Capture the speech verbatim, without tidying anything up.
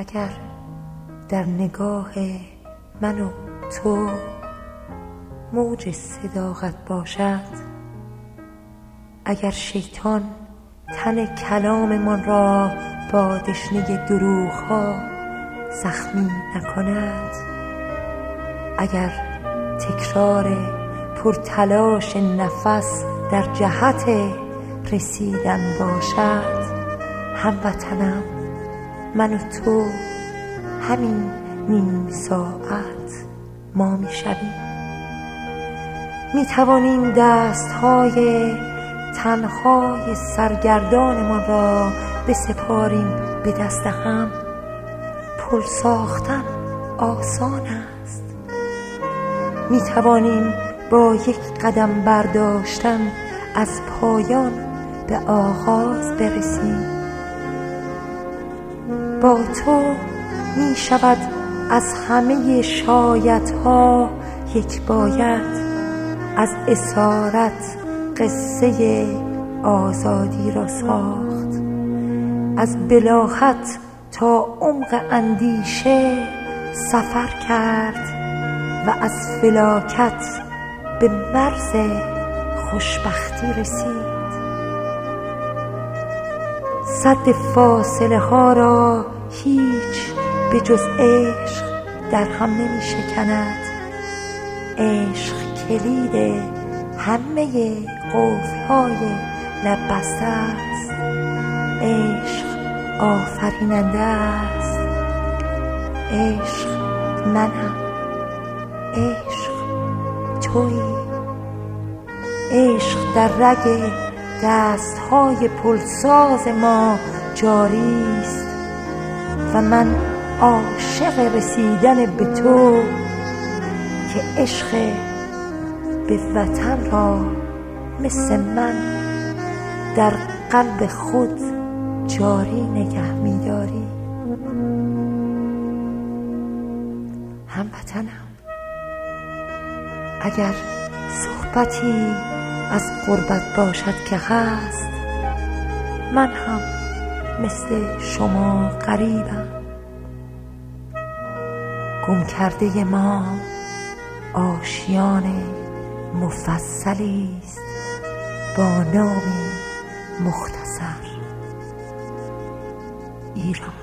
اگر در نگاه من و تو موج صداقت باشد، اگر شیطان تن کلاممان را با دشنه دروغ‌ها زخمی نکند، اگر تکرار پرتلاش نفس در جهت رسیدن باشد، هموطنم من و تو همین نیم ساعت ما می شویم. می توانیم دستهای تنهای سرگردانمان را بسپاریم به دست هم. پل ساختن آسان است. می توانیم با یک قدم برداشتن از پایان به آغاز برسیم. با تو می شود از همه شایدها یک باید، از اسارت قصه آزادی را ساخت، از بلاهت تا عمق اندیشه سفر کرد و از فلاکت به مرز خوشبختی رسید. سد فاصله ها را هیچ به جز عشق در هم نمی شکند. عشق کلید همه قفل‌های لب بسته است. عشق آفریننده است. عشق منم. عشق تویی. عشق در رگ دست‌های پلساز ما جاری است و من عاشق رسیدن به تو که عشق به وطن را مثل من در قلب خود جاری نگه می‌داری. هموطنم، اگر صحبتی از غربت باشد که هست، من هم مثل شما غریبم. گم کرده ما آشیان مفصلی است با نامی مختصر: ایران.